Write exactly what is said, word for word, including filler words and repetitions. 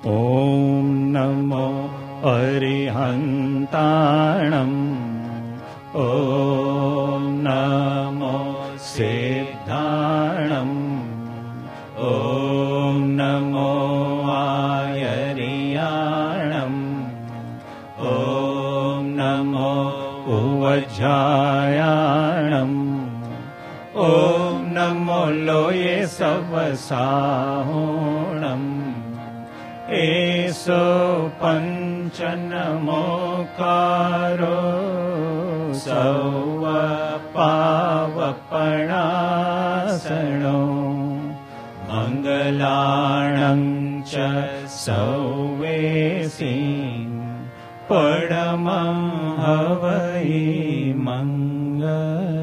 ॐ नमो अरिहन्ताणम् ॐ नमो सिद्धाणम् ॐ नमो आयर्याणम् ॐ नमो उवज्झायाणम् ॐ नमो लोये सवसाहोणम् एषो पञ्चनमोकारो सौवपावपणासनो मङ्गलाणं च सौवेसीं परमं हवै मङ्गलम्।